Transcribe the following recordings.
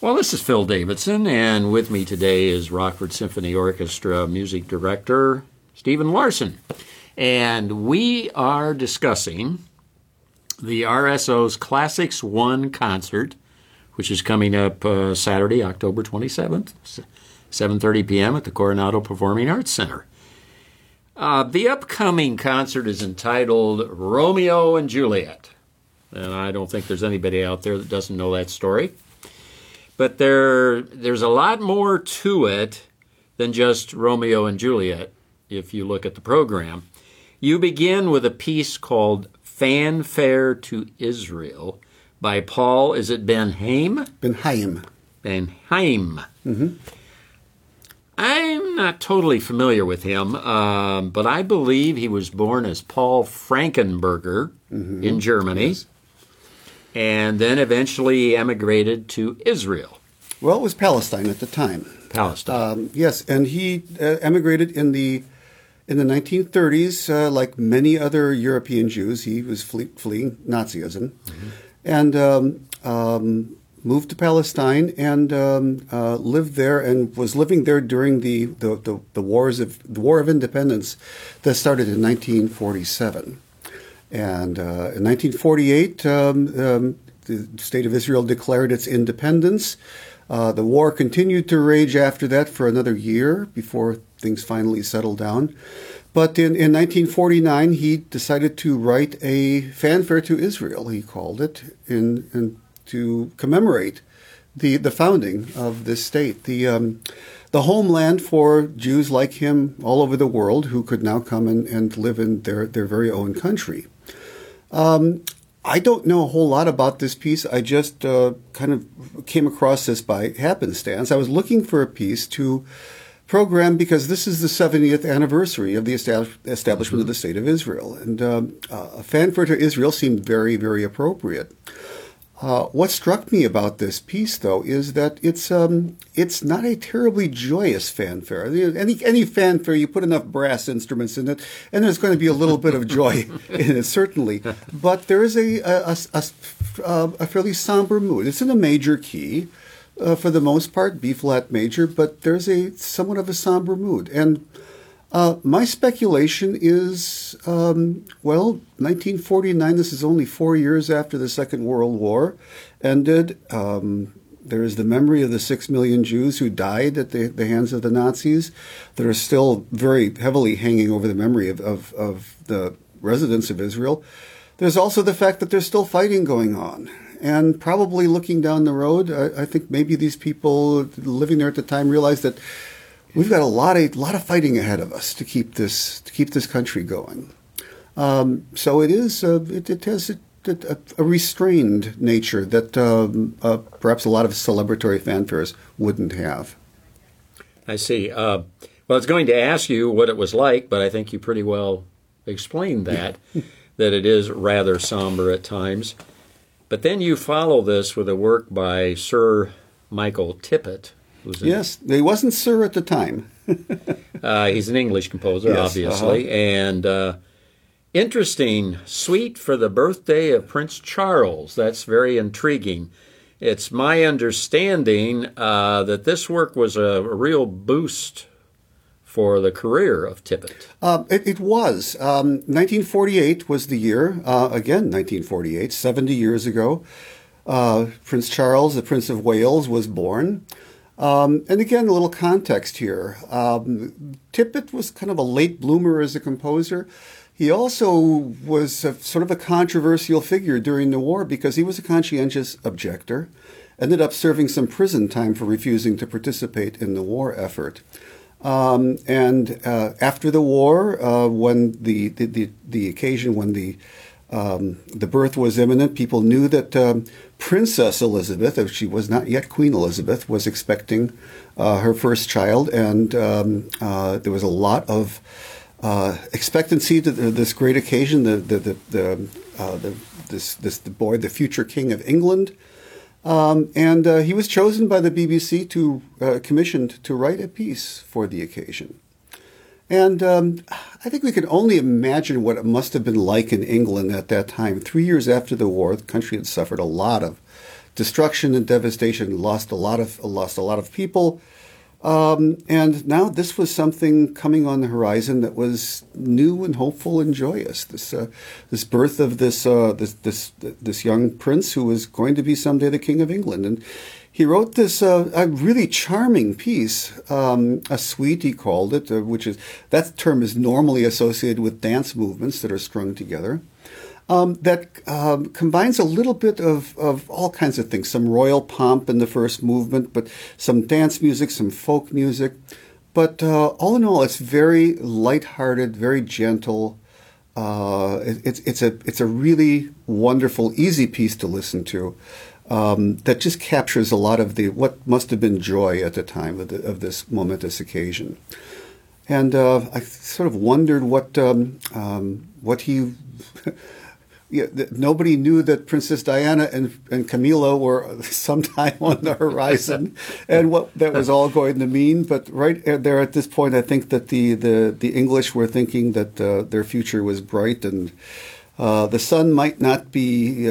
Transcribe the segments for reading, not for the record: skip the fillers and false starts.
Well, this is Phil Davidson, and with me today is Rockford Symphony Orchestra music director Stephen Larson. And we are discussing the RSO's Classics 1 concert, which is coming up Saturday, October 27th, 7:30 p.m. at the Coronado Performing Arts Center. The upcoming concert is entitled Romeo and Juliet. And I don't think there's anybody out there that doesn't know that story. But there's a lot more to it than just Romeo and Juliet, if you look at the program. You begin with a piece called Fanfare to Israel by Paul, is it Ben Haim? Ben Haim. Ben Haim. Mm-hmm. I'm not totally familiar with him, but I believe he was born as Paul Frankenberger in Germany. Yes. And then eventually emigrated to Israel. Well, it was Palestine at the time. Palestine. Yes, and he emigrated in the 1930s, like many other European Jews. He was fleeing Nazism, and moved to Palestine and lived there and was living there during the War of Independence that started in 1947. And in 1948, the State of Israel declared its independence. The war continued to rage after that for another year before things finally settled down. But in 1949, he decided to write a fanfare to Israel, he called it, to commemorate the founding of this state, the homeland for Jews like him all over the world who could now come and live in their very own country. I don't know a whole lot about this piece. I just kind of came across this by happenstance. I was looking for a piece to program because this is the 70th anniversary of the establishment of the State of Israel. And a fanfare to Israel seemed very, very appropriate. What struck me about this piece, though, is that it's not a terribly joyous fanfare. Any fanfare, you put enough brass instruments in it, and there's going to be a little bit of joy in it, certainly. But there is a fairly somber mood. It's in a major key, for the most part, B-flat major, but there's somewhat of a somber mood. And my speculation is, 1949, this is only 4 years after the Second World War ended. There is the memory of the 6 million Jews who died at the hands of the Nazis that are still very heavily hanging over the memory of the residents of Israel. There's also the fact that there's still fighting going on. And probably looking down the road, I think maybe these people living there at the time realized that we've got a lot of fighting ahead of us to keep this country going. So it is it has a restrained nature that perhaps a lot of celebratory fanfares wouldn't have. I see. Well, I was going to ask you what it was like, but I think you pretty well explained that, that it is rather somber at times. But then you follow this with a work by Sir Michael Tippett. Yes, he wasn't Sir at the time. He's an English composer, yes, obviously. And interesting, Suite for the Birthday of Prince Charles. That's very intriguing. It's my understanding that this work was a real boost for the career of Tippett. It was. 1948 was the year. Again, 1948, 70 years ago. Prince Charles, the Prince of Wales, was born. And again, a little context here. Tippett was kind of a late bloomer as a composer. He also was sort of a controversial figure during the war because he was a conscientious objector, ended up serving some prison time for refusing to participate in the war effort. And after the war, when the occasion when the birth was imminent, people knew that Princess Elizabeth, she was not yet Queen Elizabeth, was expecting her first child, and there was a lot of expectancy to this great occasion. The boy, the future King of England. And he was chosen by the BBC commissioned to write a piece for the occasion. And I think we can only imagine what it must have been like in England at that time. 3 years after the war, the country had suffered a lot of destruction and devastation, lost a lot of people. And now this was something coming on the horizon that was new and hopeful and joyous. This birth of this young prince who was going to be someday the King of England. And he wrote this a really charming piece, a suite he called it, that term is normally associated with dance movements that are strung together. That combines a little bit of all kinds of things, some royal pomp in the first movement, but some dance music, some folk music. But all in all, it's very lighthearted, very gentle. It's a really wonderful, easy piece to listen to that just captures a lot of what must have been joy at the time of this momentous occasion. And I sort of wondered what he... Yeah, nobody knew that Princess Diana and Camilla were sometime on the horizon, and what that was all going to mean. But right there at this point, I think that the English were thinking that their future was bright, and the sun might not be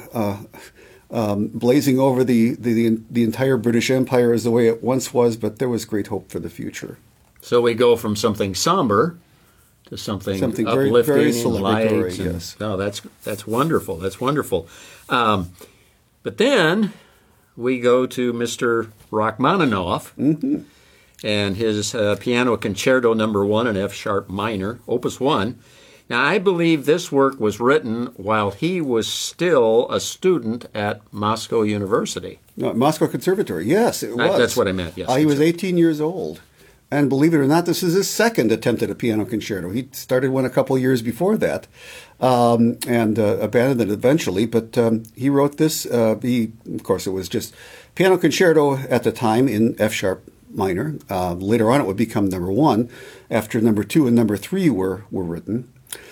blazing over the entire British Empire as the way it once was, but there was great hope for the future. So we go from something somber to something very, uplifting very and celebratory, light. yes. Oh, that's wonderful. That's wonderful. But then we go to Mr. Rachmaninoff and his Piano Concerto No. 1 in F sharp minor, Opus 1. Now, I believe this work was written while he was still a student at Moscow University. No, Moscow Conservatory, yes, it was. That's what I meant, yes. He was 18 years old. And believe it or not, this is his second attempt at a piano concerto. He started one a couple years before that and abandoned it eventually. But he wrote this. Of course, it was just piano concerto at the time in F sharp minor. Later on, it would become No. 1 after No. 2 and No. 3 were written.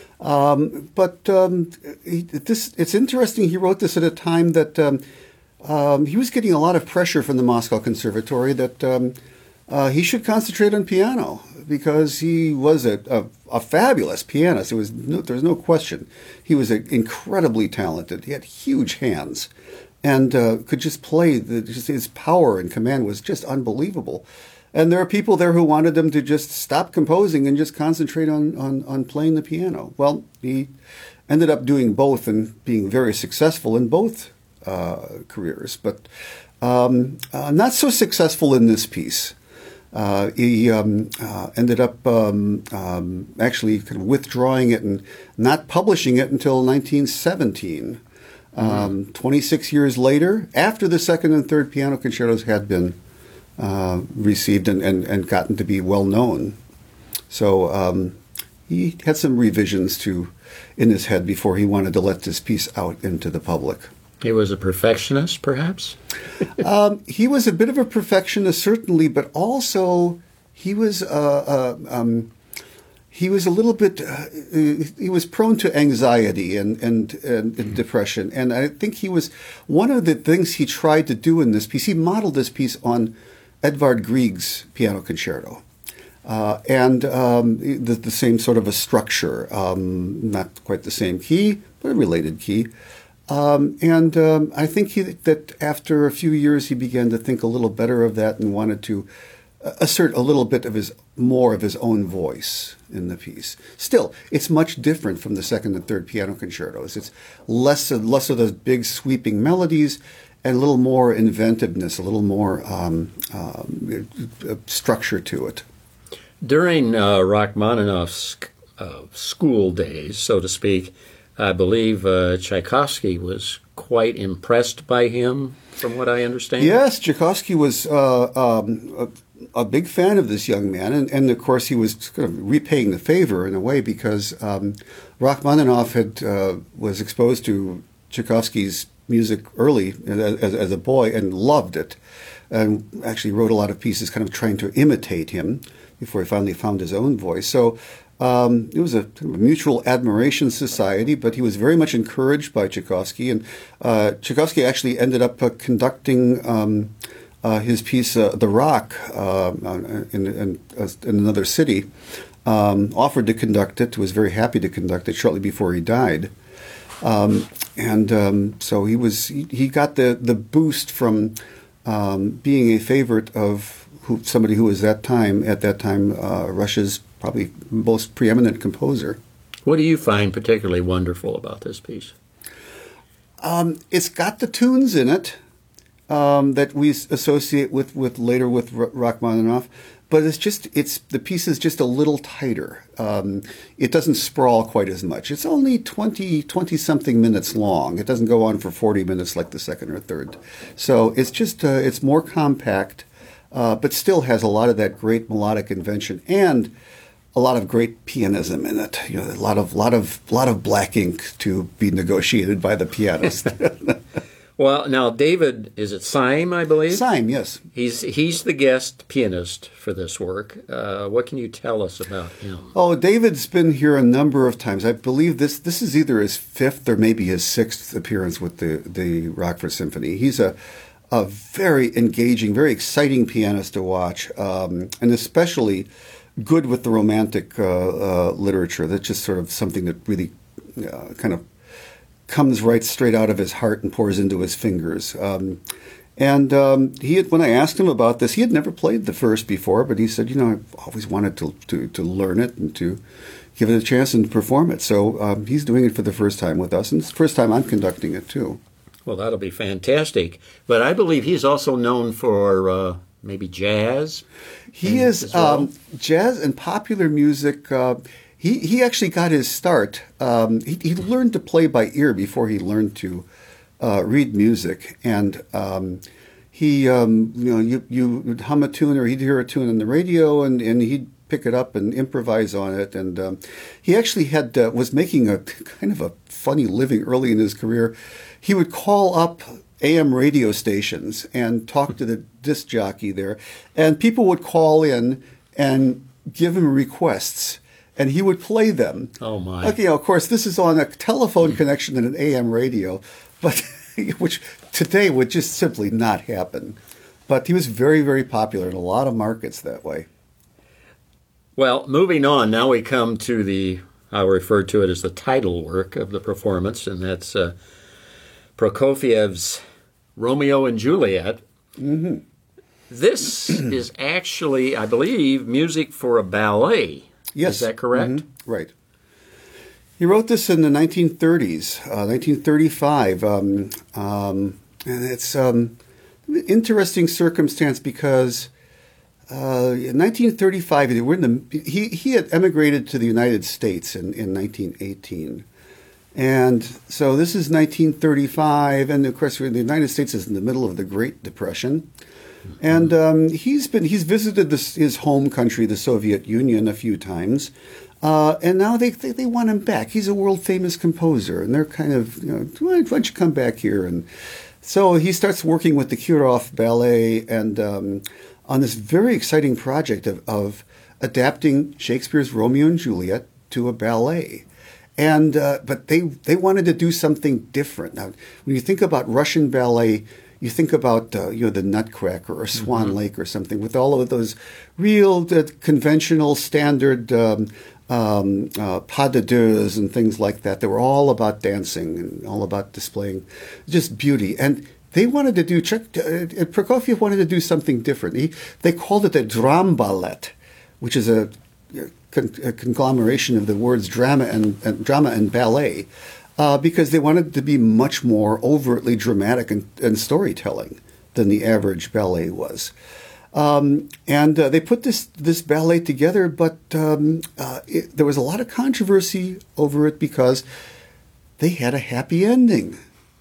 It's interesting. He wrote this at a time that he was getting a lot of pressure from the Moscow Conservatory that he should concentrate on piano because he was a fabulous pianist. There was no question. He was incredibly talented. He had huge hands and could just play. His power and command was just unbelievable. And there are people there who wanted him to just stop composing and just concentrate on playing the piano. Well, he ended up doing both and being very successful in both careers, but not so successful in this piece. He ended up actually kind of withdrawing it and not publishing it until 1917. 26 years later, after the second and third piano concertos had been received and gotten to be well known. So he had some revisions in his head before he wanted to let this piece out into the public. He was a perfectionist, perhaps? He was a bit of a perfectionist, certainly, but also he was a little bit. He was prone to anxiety and depression, and I think he was one of the things he tried to do in this piece. He modeled this piece on Edvard Grieg's piano concerto. And the same sort of a structure, not quite the same key, but a related key. I think that after a few years, he began to think a little better of that and wanted to assert a little bit of more of his own voice in the piece. Still, it's much different from the second and third piano concertos. It's less of those big sweeping melodies and a little more inventiveness, a little more structure to it. During Rachmaninoff's school days, so to speak, I believe Tchaikovsky was quite impressed by him, from what I understand. Yes, Tchaikovsky was a big fan of this young man, and of course he was kind of repaying the favor in a way because Rachmaninoff was exposed to Tchaikovsky's music early as a boy and loved it, and actually wrote a lot of pieces kind of trying to imitate him before he finally found his own voice. So it was a mutual admiration society, but he was very much encouraged by Tchaikovsky, and Tchaikovsky actually ended up conducting his piece, The Rock, in another city, offered to conduct it, was very happy to conduct it shortly before he died. So he got the boost from being a favorite of somebody who was at that time Russia's probably most preeminent composer. What do you find particularly wonderful about this piece? It's got the tunes in it that we associate with later with Rachmaninoff, but the piece is just a little tighter. It doesn't sprawl quite as much. It's only 20 something minutes long. It doesn't go on for 40 minutes like the second or third. So it's just it's more compact, but still has a lot of that great melodic invention and a lot of great pianism in it. You know, a lot of black ink to be negotiated by the pianist. Well, now David, is it Syme, I believe? Syme, yes. He's the guest pianist for this work. What can you tell us about him? Oh, David's been here a number of times. I believe this is either his fifth or maybe his sixth appearance with the Rockford Symphony. He's a very engaging, very exciting pianist to watch, and especially good with the Romantic literature. That's just sort of something that really kind of comes right straight out of his heart and pours into his fingers. When I asked him about this, he had never played the first before, but he said, I've always wanted to learn it and to give it a chance and perform it. So he's doing it for the first time with us, and it's the first time I'm conducting it too. Well, that'll be fantastic. But I believe he's also known for maybe jazz. He is jazz and popular music. He actually got his start. He learned to play by ear before he learned to read music, and he you'd hum a tune or he'd hear a tune on the radio, and he'd pick it up and improvise on it. And he actually was making a kind of a funny living early in his career. He would call up AM radio stations and talk to the disc jockey there, and people would call in and give him requests, and he would play them. Oh, my. Okay, of course, this is on a telephone connection and an AM radio, but which today would just simply not happen. But he was very, very popular in a lot of markets that way. Well, moving on, now we come to I refer to it as the title work of the performance, and that's Prokofiev's Romeo and Juliet. Mm-hmm. This is actually, I believe, music for a ballet. Yes. Is that correct? Mm-hmm. Right. He wrote this in the 1930s, 1935. And it's an interesting circumstance because in 1935, he had emigrated to the United States in 1918. And so this is 1935, and of course the United States is in the middle of the Great Depression. And he's visited his home country, the Soviet Union, a few times, and now they want him back. He's a world famous composer, and they're kind of why don't you come back here? And so he starts working with the Kirov Ballet and on this very exciting project of adapting Shakespeare's Romeo and Juliet to a ballet. And but they wanted to do something different. Now, when you think about Russian ballet, you think about the Nutcracker or Swan Lake or something with all of those real conventional standard pas de deux and things like that. They were all about dancing and all about displaying just beauty. And they wanted to do Prokofiev wanted to do something different. They called it a dram ballet, which is a conglomeration of the words drama and ballet. Because they wanted to be much more overtly dramatic and storytelling than the average ballet was. They put this ballet together, but there was a lot of controversy over it because they had a happy ending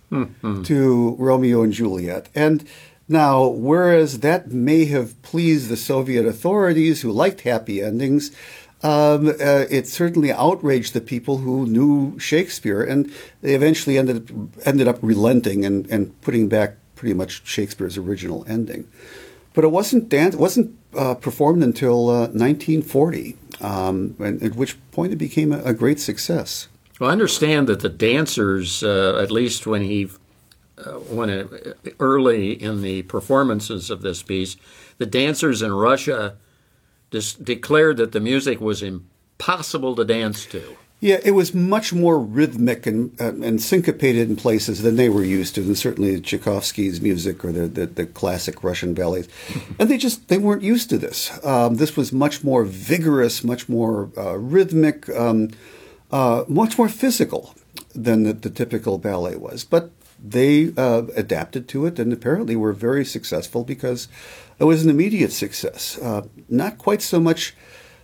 to Romeo and Juliet. And now, whereas that may have pleased the Soviet authorities who liked happy endings, it certainly outraged the people who knew Shakespeare, and they eventually ended up relenting and putting back pretty much Shakespeare's original ending. But it wasn't performed until 1940, at which point it became a great success. Well, I understand that the dancers, at least when early in the performances of this piece, the dancers in Russia declared that the music was impossible to dance to. Yeah, it was much more rhythmic and syncopated in places than they were used to, than certainly Tchaikovsky's music or the classic Russian ballets. And they weren't used to this. This was much more vigorous, much more rhythmic, much more physical than the typical ballet was. But they adapted to it and apparently were very successful because it was an immediate success. Not quite so much.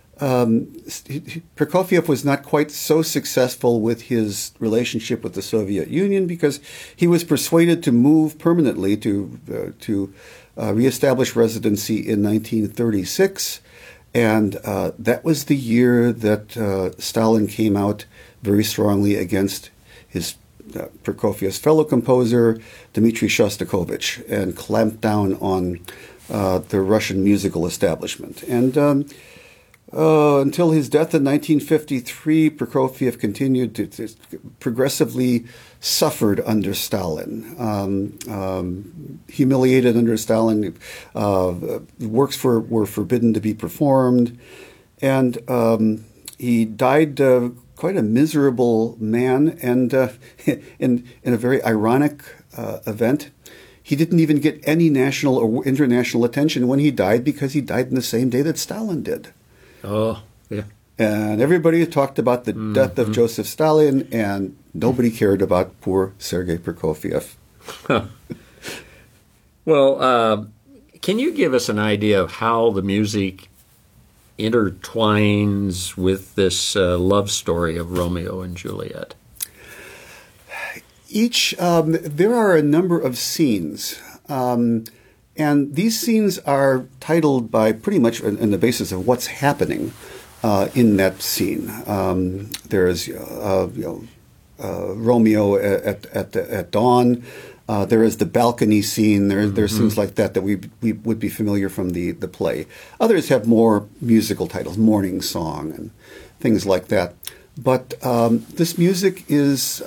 Prokofiev was not quite so successful with his relationship with the Soviet Union because he was persuaded to move permanently to reestablish residency in 1936, and that was the year that Stalin came out very strongly against his Prokofiev's fellow composer Dmitry Shostakovich and clamped down on the Russian musical establishment. And until his death in 1953, Prokofiev continued to progressively suffered under Stalin, humiliated under Stalin. Works were forbidden to be performed, and he died quite a miserable man. And in a very ironic event, he didn't even get any national or international attention when he died because he died in the same day that Stalin did. Oh, yeah. And everybody talked about the death of Joseph Stalin, and nobody cared about poor Sergei Prokofiev. Well, can you give us an idea of how the music intertwines with this love story of Romeo and Juliet? There are a number of scenes. And these scenes are titled by pretty much on the basis of what's happening in that scene. There's Romeo at dawn. There is the balcony scene. There's things like that we would be familiar from the play. Others have more musical titles, Morning Song and things like that. But this music is.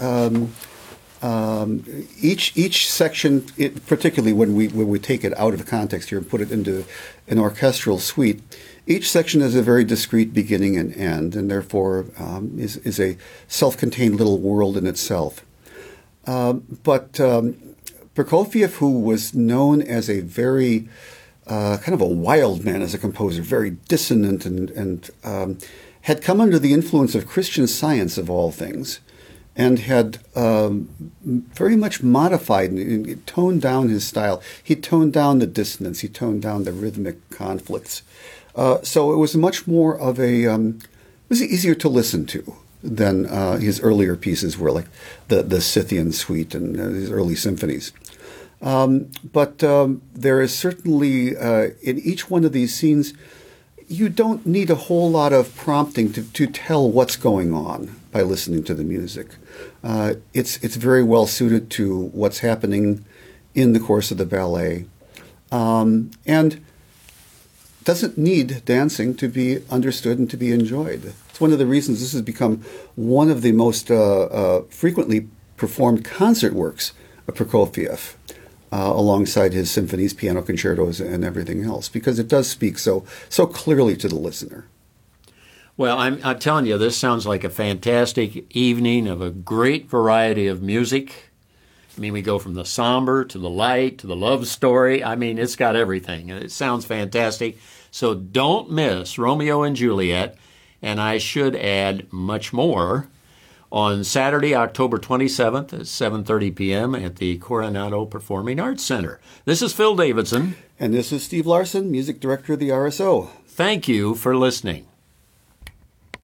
Each section, particularly when we take it out of context here and put it into an orchestral suite, each section has a very discrete beginning and end, and therefore is a self-contained little world in itself. But Prokofiev, who was known as a very kind of a wild man as a composer, very dissonant, and had come under the influence of Christian Science of all things, and had very much modified and toned down his style. He toned down the dissonance. He toned down the rhythmic conflicts. So it was much more of it was easier to listen to than his earlier pieces were, like the Scythian Suite and his early symphonies. But there is certainly, in each one of these scenes, you don't need a whole lot of prompting to tell what's going on by listening to the music. It's very well suited to what's happening in the course of the ballet, and doesn't need dancing to be understood and to be enjoyed. It's one of the reasons this has become one of the most frequently performed concert works of Prokofiev, alongside his symphonies, piano concertos, and everything else, because it does speak so clearly to the listener. Well, I'm telling you, this sounds like a fantastic evening of a great variety of music. I mean, we go from the somber to the light to the love story. I mean, it's got everything. It sounds fantastic. So don't miss Romeo and Juliet, and I should add much more, on Saturday, October 27th at 7:30 p.m. at the Coronado Performing Arts Center. This is Phil Davidson. And this is Steve Larson, Music Director of the RSO. Thank you for listening.